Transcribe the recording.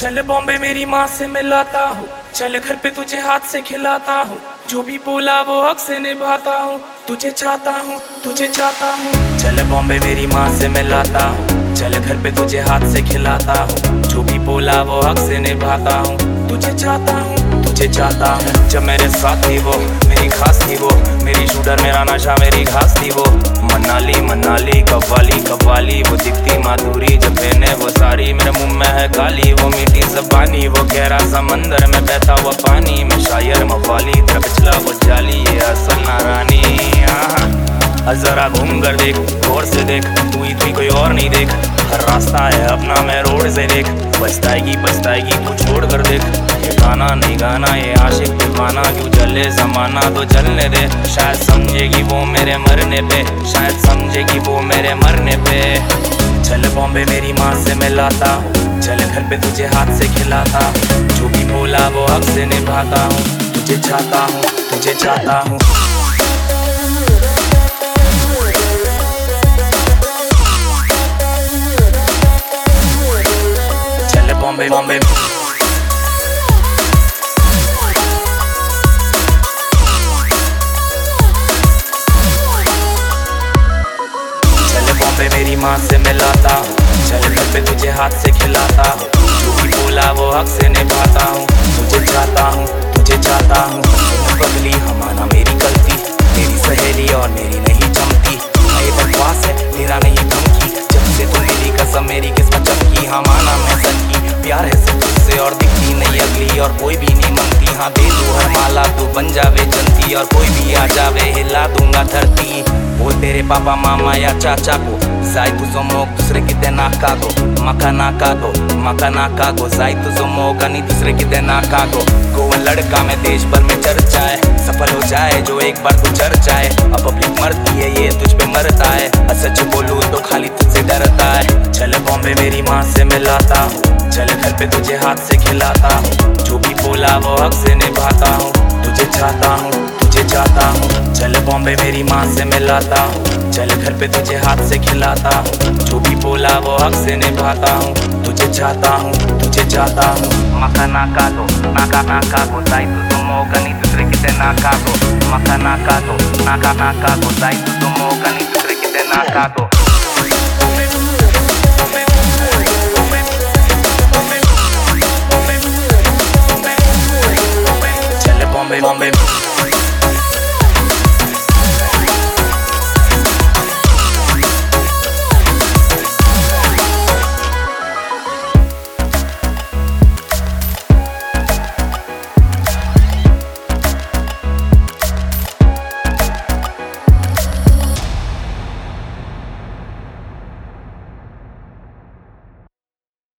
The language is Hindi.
चल बॉम्बे मेरी माँ से मिलाता हूँ, चल घर पे तुझे हाथ से खिलाता हूँ, जो भी बोला वो हक से निभाता हूँ, तुझे चाहता हूँ तुझे चाहता हूँ। चल बॉम्बे मेरी माँ से मिलाता हूँ, चल घर पे तुझे हाथ से खिलाता हूँ, जो भी बोला वो हक से निभाता हूँ, तुझे चाहता हूँ तुझे चाहता हूँ। जब मेरे साथ थी वो मेरी खास थी वो, मेरी शूटर मेरा नशा मेरी घास थी वो। मनाली मनाली कव्वाली कव्वाली वो दिखती माधुरी, जब पहने वो सारी मेरे मुंह में है गाली। वो मीठी ज़बानी वो गहरा समंदर में बहता हुआ पानी, मैं शायर मवाली तेरा पिछला वो जाली, ये असल नारानी। जरा घूम कर देख गौर से देख, तू ही कोई और नहीं देख, हर रास्ता है अपना मैं रोड से देख। पछताएगी तू छोड़ कर देख, ये गाना नहीं गाना ये आशिक दीवाना, क्यों चले जमाना तो चलने दे। शायद समझेगी वो मेरे मरने पे, शायद समझेगी वो मेरे मरने पे। चल बॉम्बे मेरी माँ से मिलाता हूँ, चल घर पे तुझे हाथ से खिलाता हूँ, जो भी बोला वो हक से निभाता हूँ, तुझे चाहता हूँ तुझे चाहता हूँ। बॉम्बे बॉम्बे चल बॉम्बे मेरी माँ से मिलाता हूँ, चल घर पे तुझे हाथ से खिलाता हूँ, जो भी बोला वो हक से निभाता हूँ, तुझे चाहता हूँ तुझे चाहता हूँ। पगली हमारा मेरी गलती, तेरी सहेली और मेरी नहीं जमती, मैं बकवास है तेरा नहीं धमकी, जब से तू मिली कसम मेरी किस्मत चमकी। हाँ माना मैं सनकी, प्यार है सिर्फ तुझसे और दिखती नहीं अगली, और कोई भी नहीं मांगती। हाँ दे दूँ हर माला तू बन जावे जनती, और कोई भी आ जावे हिला दूंगा धरती। बोल तेरे पापा मामा या चाचा को, जाई तुझो मोक दूसरे किते नाका गो, मका नाका गो, जाई तुझो मोक नहीं दूसरे किते नाका गो। गोवन लड़का में देश भर में चर्चा है, सफल हो जाए जो एक बार तू चढ़ जाए। अब पब्लिक मरती है ये तुझ पे मरता है, सच बोलूं तो खाली तुझसे डरता है। चल बॉम्बे मेरी माँ से मिलाता हूँ, चल घर पे तुझे हाथ से खिलाता हूँ, जो भी बोला वो हक से निभाता हूँ, तुझे चाहता हूँ तुझे चाहता हूँ। चल बॉम्बे मेरी माँ से मिलाता हूँ, चल घर पे तुझे हाथ से खिलाता हूँ, जो भी बोला वो हक से निभाता हूँ, तुझे चाहता हूँ तुझे चाहता हूँ। मका नाका गो जाई तुझो मोक नहीं दूसरे किते नाका गो, मका नाका गो जाई तुझो मोक नहीं दूसरे किते नाका गो। चल बॉम्बे बॉम्बे